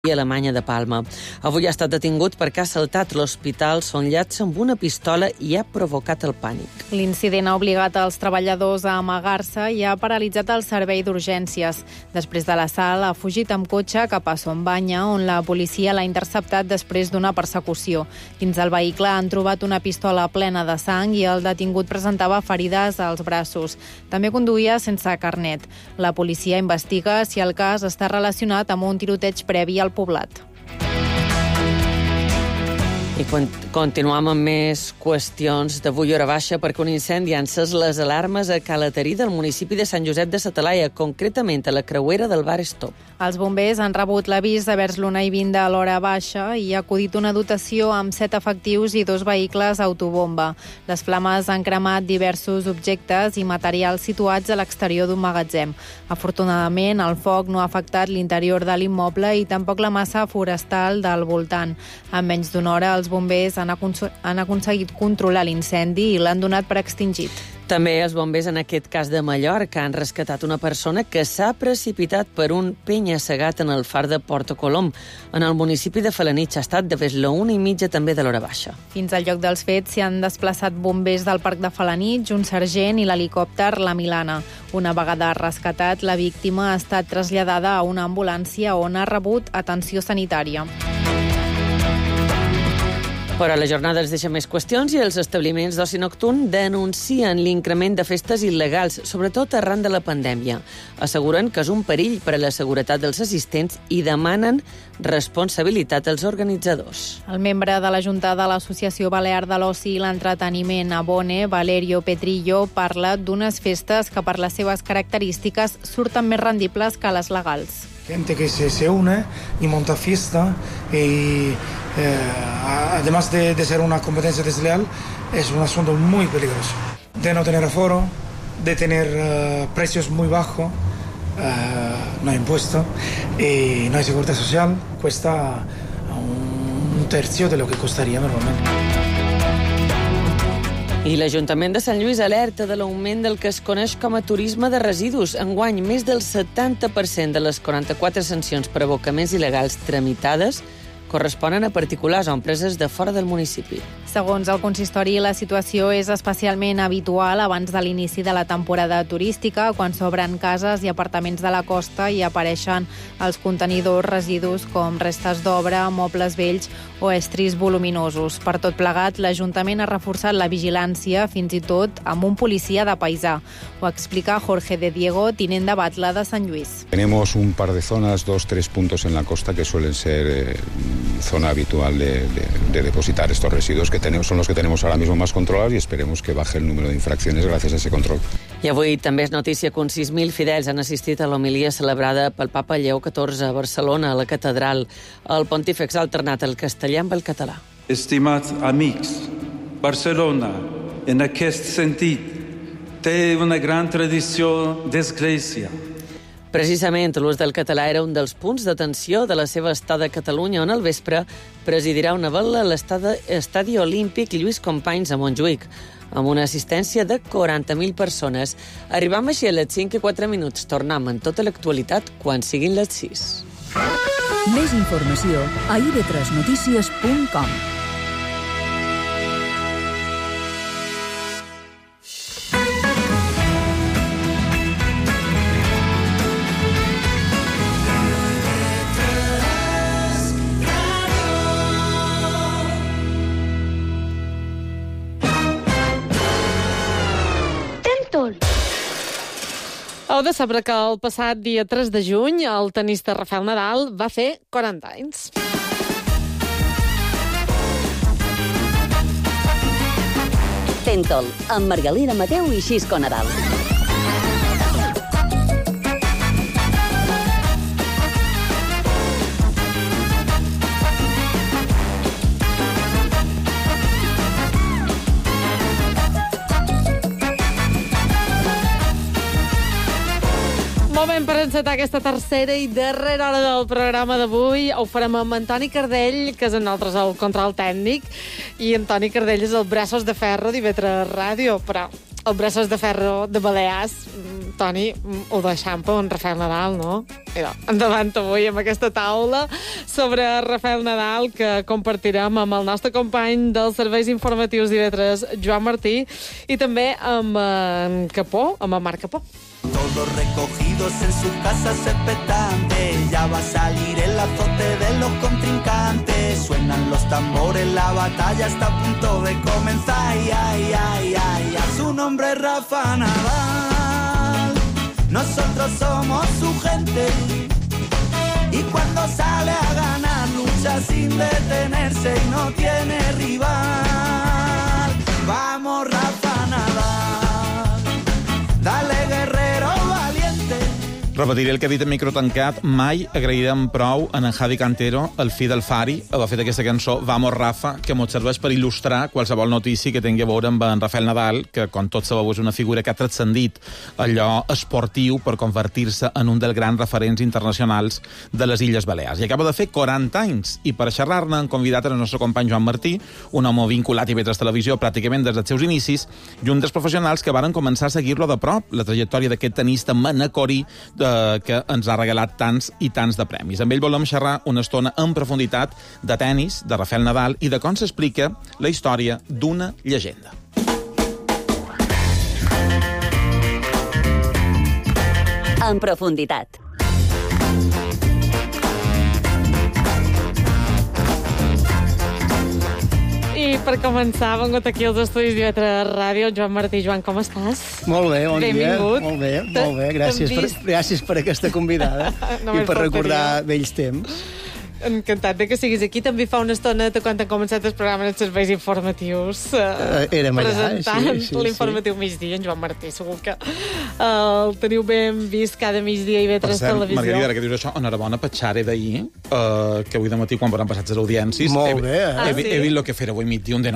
i Alemanya de Palma. Avui ha estat detingut perquè ha assaltat l'hospital Son Llats amb una pistola i ha provocat el pànic. L'incident ha obligat els treballadors a amagar-se i ha paralitzat el servei d'urgències. Després de l'assalt, ha fugit amb cotxe cap a Son Banya, on la policia l'ha interceptat després d'una persecució. Dins del vehicle han trobat una pistola plena de sang i el detingut presentava ferides als braços. També conduïa sense carnet. La policia investiga si el cas està relacionat amb un tiroteig previ al poblat. I continuem amb més qüestions d'avui hora baixa perquè un incendi ha encès les alarmes a Calaterí del municipi de Sant Josep de sa Talaia, concretament a la creuera del bar Stop. Els bombers han rebut l'avís de vers l'1 i 20 de l'hora baixa i ha acudit una dotació amb 7 efectius i 2 vehicles autobomba. Les flames han cremat diversos objectes i materials situats a l'exterior d'un magatzem. Afortunadament, el foc no ha afectat l'interior de l'immoble i tampoc la massa forestal del voltant. En menys d'una hora, els bombers han aconseguit controlar l'incendi i l'han donat per extingit. També els bombers, en aquest cas de Mallorca, han rescatat una persona que s'ha precipitat per un penya-segat en el far de Porto Colom, en el municipi de Felanitx. Ha estat de vers la 1:30 també de l'hora baixa. Fins al lloc dels fets s'hi han desplaçat bombers del parc de Felanitx, un sergent i l'helicòpter La Milana. Una vegada rescatat, la víctima ha estat traslladada a una ambulància on ha rebut atenció sanitària. Però la jornada ens deixa més qüestions i els establiments d'oci nocturn denuncien l'increment de festes il·legals, sobretot arran de la pandèmia. Asseguren que és un perill per a la seguretat dels assistents i demanen responsabilitat als organitzadors. El membre de la Junta de l'Associació Balear de l'Oci i l'Entreteniment Abone, Valerio Petrillo, parla d'unes festes que per les seves característiques surten més rendibles que les legals. Gente que se une y monta fiesta y además de ser una competencia desleal, es un asunto muy peligroso. De no tener aforo, de tener precios muy bajos, no hay impuesto y no hay seguridad social, cuesta un tercio de lo que costaría normalmente. I l'Ajuntament de Sant Lluís alerta de l'augment del que es coneix com a turisme de residus. Enguany, més del 70% de les 44 sancions per abocaments il·legals tramitades corresponen a particulars o empreses de fora del municipi. Segons el consistori, la situació és especialment habitual abans de l'inici de la temporada turística, quan s'obren cases i apartaments de la costa i apareixen els contenidors residus com restes d'obra, mobles vells o estris voluminosos. Per tot plegat, l'Ajuntament ha reforçat la vigilància, fins i tot amb un policia de paisà. Ho explica Jorge de Diego, tinent de Batla de Sant Lluís. Tenemos un par de zonas, 2-3 puntos en la costa que suelen ser zona habitual de depositar estos residuos que son los que tenemos ahora mismo más controlados y esperemos que baje el número de infracciones gracias a ese control. I avui també és notícia que uns 6.000 fidels han assistit a l'homilia celebrada pel papa Lleó XIV a Barcelona, a la catedral. El pontífex ha alternat el castellà amb el català. Estimats amics, Barcelona, en aquest sentit, té una gran tradició d'església. Precisament, l'ús del català era un dels punts d'atenció de la seva estada a Catalunya, on al vespre presidirà una vel·la a l'estadi olímpic Lluís Companys a Montjuïc, amb una assistència de 40.000 persones. Arribam així a les 5:04. Tornem en tota l'actualitat quan siguin les 6. Més informació a ib3notícies.com. Heu de saber que el passat dia 3 de juny el tenista Rafael Nadal va fer 40 anys. Tentol, amb Margalida Mateu i Xisco Nadal. Moment per encetar aquesta tercera i darrera hora del programa d'avui. Ho farem amb Antoni Cardell, que és en nosaltres el control tècnic, i Antoni Cardell és el braços de ferro d'IV3 Ràdio, però el braços de ferro de Balears Toni, ho deixam per en Rafael Nadal, no? Endavant avui amb aquesta taula sobre Rafael Nadal que compartirem amb el nostre company dels serveis informatius d'IV3, Joan Martí, i també amb en Capó, amb en Marc Capó. Todos recogidos en su casa expectante, ya va a salir el azote de los contrincantes. Suenan los tambores, la batalla está a punto de comenzar. Ay, ay, ay, ay, a su nombre es Rafa Nadal. Nosotros somos su gente. Y cuando sale a ganar, lucha sin detenerse y no tiene rival. Vamos, Rafa Nadal. Dale, guerrero valiente. Repetiré el que he dit en micro tancat. Mai agrairem prou a en Javi Cantero, el fill del Fari, haver fet aquesta cançó Vamos Rafa, que mos serveix per il·lustrar qualsevol notícia que tingui a veure amb en Rafael Nadal, que, com tots sabeu, és una figura que ha transcendit allò esportiu per convertir-se en un dels grans referents internacionals de les Illes Balears. I acaba de fer 40 anys. I per xerrar-ne han convidat el nostre company Joan Martí, un home vinculat a IV3 Televisió pràcticament des dels seus inicis, i un dels professionals que varen començar a seguir-lo de prop, la trajectòria d'aquest tenista manacorí que ens ha regalat tants i tants de premis. Amb ell volem xerrar una estona en profunditat de tennis, de Rafael Nadal i de com s'explica la història d'una llegenda. En profunditat. I per començar, ha vengut aquí als estudis d'IV3 Ràdio. Joan Martí, Joan, com estàs? Molt bé, bon Benvingut. dia. Molt bé. Gràcies per aquesta convidada i per recordar vells temps. Encantat de que siguis aquí. També fa una estona quan han començat el programa dels serveis informatius érem allà, presentant sí, l'informatiu migdia, en Joan Martí. Segur que el teniu ben vist cada migdia i IV3 Televisió. Margarida, ara que dius això, enhorabona per xare d'ahir, que avui de matí, quan van passar les audiències, Molt bé, he vist el que fer avui migdia, un de